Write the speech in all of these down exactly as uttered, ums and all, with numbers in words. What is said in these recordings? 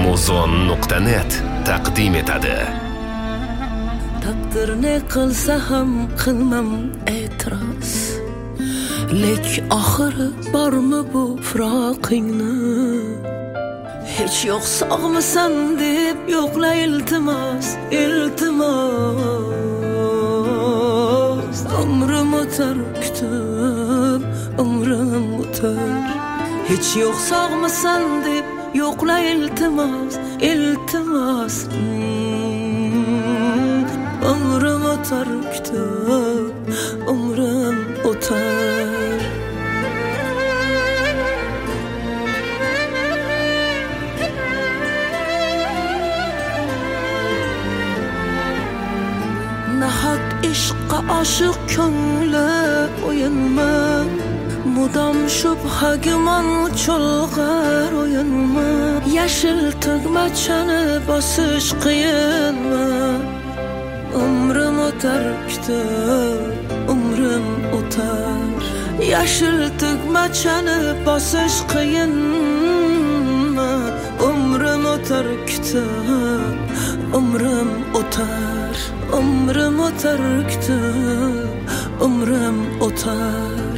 amazon nuqta net taqdim etadi. Taqdir ne qilsa ham qilmam e'tiroz, lek oxiri bormi bu firoqingni? Hech yo'q sog'misan deb yo'qla iltimos, iltimos. Umrim o'tar kutib, umrim o'tar. Hech yo'q sog'misan deb yo'qla iltimos, iltimos. Umrim o'tar kutib, umrim o'tar. Nahot ishqqa oshiq ko'ngli o'yinma, mudom shubha gumon cho'lg'ar o'yinma. Yashil tugmachani bosish qiyinmi? Umrim o'tar kutib, umrim o'tar. Yashil tugmachani bosish qiyinmi? Umrim o'tar kutib, umrim o'tar. Umrim o'tar kutib, umrim o'tar.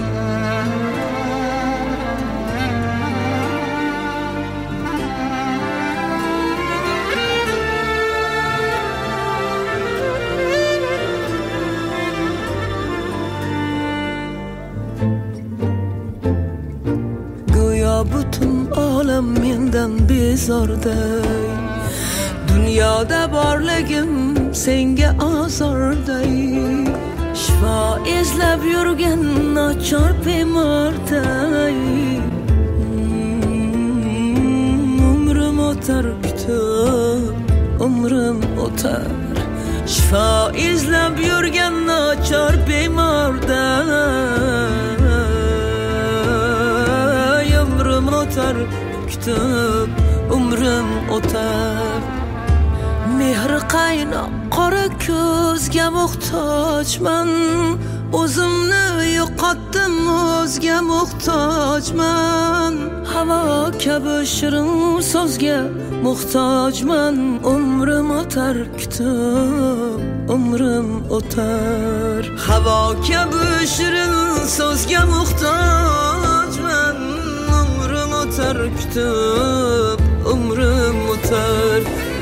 Go'yo butun olam mendan bezorday, dunyoda borligim senga ozorday. Shifo izlab yurgan nochor bemorday. Umrim o'tar kutib, umrim o'tar. Shifo izlab yurgan nochor bemorday. Umrim o'tar kutib, umrim o'tar. Mehri qaynoq qora ko'zga muhtojman, o'zimni yo'qotdim, o'zga muhtojman. Havo kabi shirin so'zga muhtojman. Umrim o'tar kutib, umrim o'tar. Havo kabi shirin so'zga muhtojman. Umrim o'tar kutib, umrim o'tar.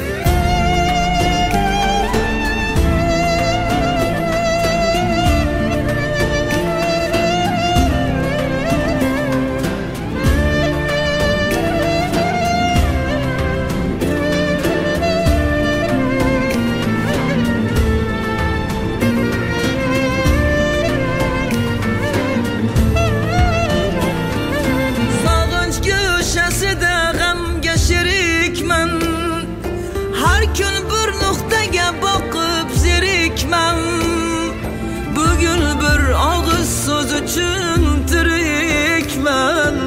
Bugün bir og'iz so'z uchun tirikman.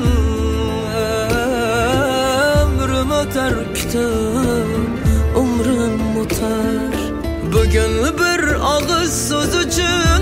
Umrim o'tar kutib, umrim o'tar. Bugün bir og'iz so'z uchun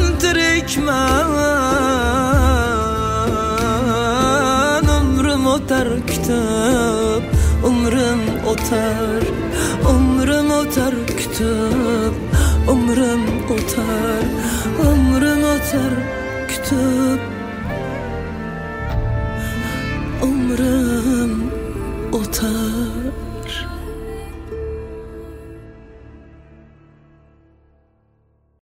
tirikman. Umrim o'tar kutib, umrim o'tar. Umrim o'tar kutib, umrim o'tar. Umrim o'tar kutib, umrim o'tar.